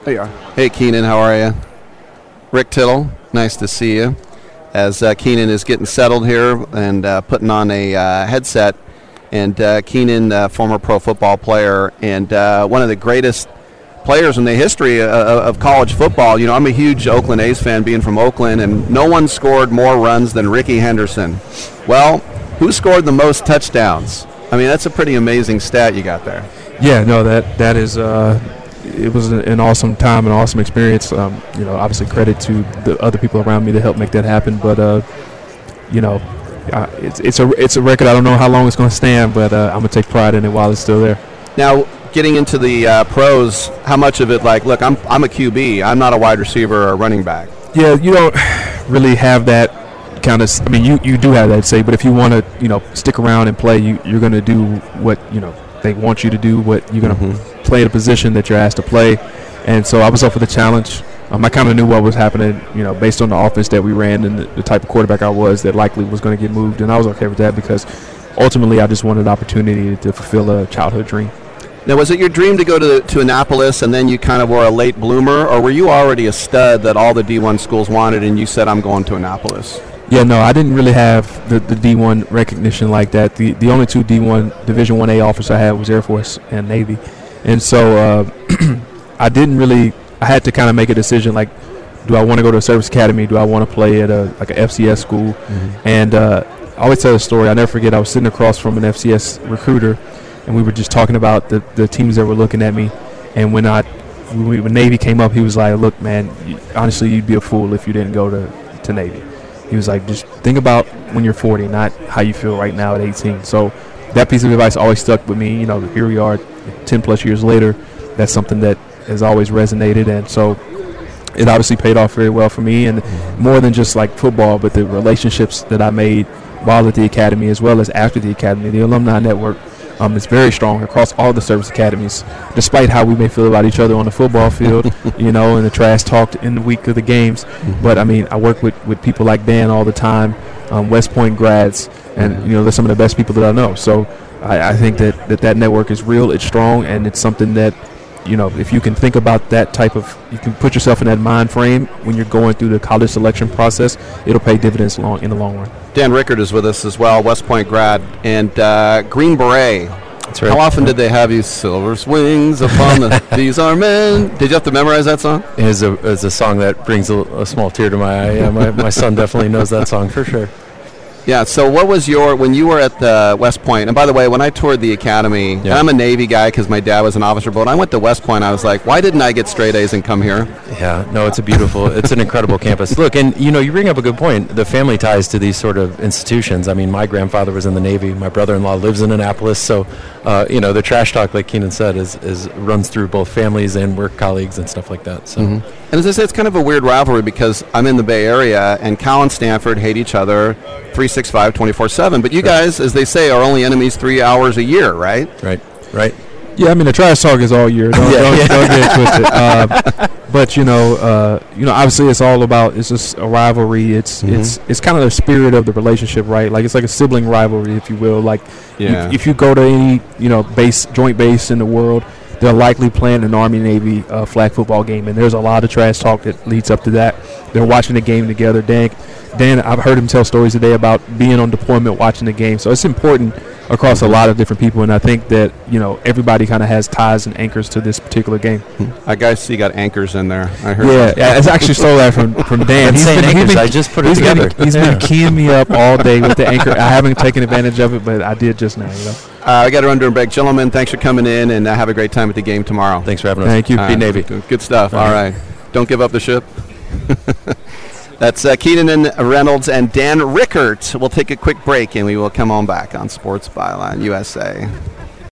There you are. Hey, Keenan, how are you? Rick Tittle, nice to see you. As Keenan is getting settled here and putting on a headset. And Keenan, former pro football player and one of the greatest players in the history of college football. You know, I'm a huge Oakland A's fan, being from Oakland, and no one scored more runs than Rickey Henderson. Well, who scored the most touchdowns? I mean, that's a pretty amazing stat you got there. Yeah, no, that is it was an awesome time, an awesome experience. Obviously credit to the other people around me to help make that happen. But it's a record. I don't know how long it's going to stand, but I'm gonna take pride in it while it's still there. Now, getting into the pros, how much of it, like, look, I'm a QB. I'm not a wide receiver or a running back. Yeah, you don't really have that kind of. I mean, you do have that say, but if you want to, stick around and play, you're going to do what they want you to do. What you're going to play the position that you're asked to play, and so I was up for the challenge. I kind of knew what was happening, based on the offense that we ran and the type of quarterback I was, that likely was going to get moved, and I was okay with that because ultimately I just wanted an opportunity to fulfill a childhood dream. Now, was it your dream to go to Annapolis and then you kind of were a late bloomer, or were you already a stud that all the D1 schools wanted and you said, I'm going to Annapolis? Yeah, no, I didn't really have the D1 recognition like that. The only two D1 Division 1A offers I had was Air Force and Navy. And so I had to kind of make a decision, like, do I want to go to a service academy? Do I want to play at a FCS school? Mm-hmm. And I always tell a story. I never forget, I was sitting across from an FCS recruiter, and we were just talking about the teams that were looking at me. And when Navy came up, he was like, look, man, honestly, you'd be a fool if you didn't go to Navy. He was like, just think about when you're 40, not how you feel right now at 18. So that piece of advice always stuck with me. Here we are 10 plus years later. That's something that has always resonated, and so it obviously paid off very well for me, and more than just like football, but the relationships that I made while at the academy as well as after the academy. The alumni network is very strong across all the service academies, despite how we may feel about each other on the football field, and the trash talk in the week of the games. But I mean, I work with people like Dan all the time, West Point grads, and they're some of the best people that I know. So I think that network is real, it's strong, and it's something that, if you can think about that you can put yourself in that mind frame when you're going through the college selection process, it'll pay dividends in the long run. Dan Rickard is with us as well, West Point grad, and Green Beret. That's right. How often did they have you, silver swings upon these are men? Did you have to memorize that song? It is a song that brings a small tear to my eye. Yeah, my son definitely knows that song for sure. Yeah, so what was when you were at the West Point, and by the way, when I toured the academy, and I'm a Navy guy because my dad was an officer, but when I went to West Point, I was like, why didn't I get straight A's and come here? Yeah, no, it's an incredible campus. Look, and you bring up a good point, the family ties to these sort of institutions. I mean, my grandfather was in the Navy, my brother-in-law lives in Annapolis, so, the trash talk, like Keenan said, is runs through both families and work colleagues and stuff like that. So. Mm-hmm. And as I said, it's kind of a weird rivalry because I'm in the Bay Area, and Cal and Stanford hate each other 365, 24/7. But you guys, as they say, are only enemies 3 hours a year, right? Right. Yeah, I mean, the trash talk is all year. Don't get it twisted. But obviously, it's all about. It's just a rivalry. It's kind of the spirit of the relationship, right? Like it's like a sibling rivalry, if you will. Like if you go to any joint base in the world, they're likely playing an Army-Navy flag football game, and there's a lot of trash talk that leads up to that. They're watching the game together. Dan, I've heard him tell stories today about being on deployment watching the game. So it's important across a lot of different people, and I think that everybody kind of has ties and anchors to this particular game. I guess he got anchors in there. I heard. Yeah, I actually stole that from Dan. I just put it together. He's been keying me up all day with the anchor. I haven't taken advantage of it, but I did just now. I got to run to a break. Gentlemen, thanks for coming in, and have a great time at the game tomorrow. Thanks for having us. Thank you. Be Navy. Good stuff. All right. Don't give up the ship. That's Keenan Reynolds and Dan Rickard. We'll take a quick break, and we will come on back on Sports Byline USA.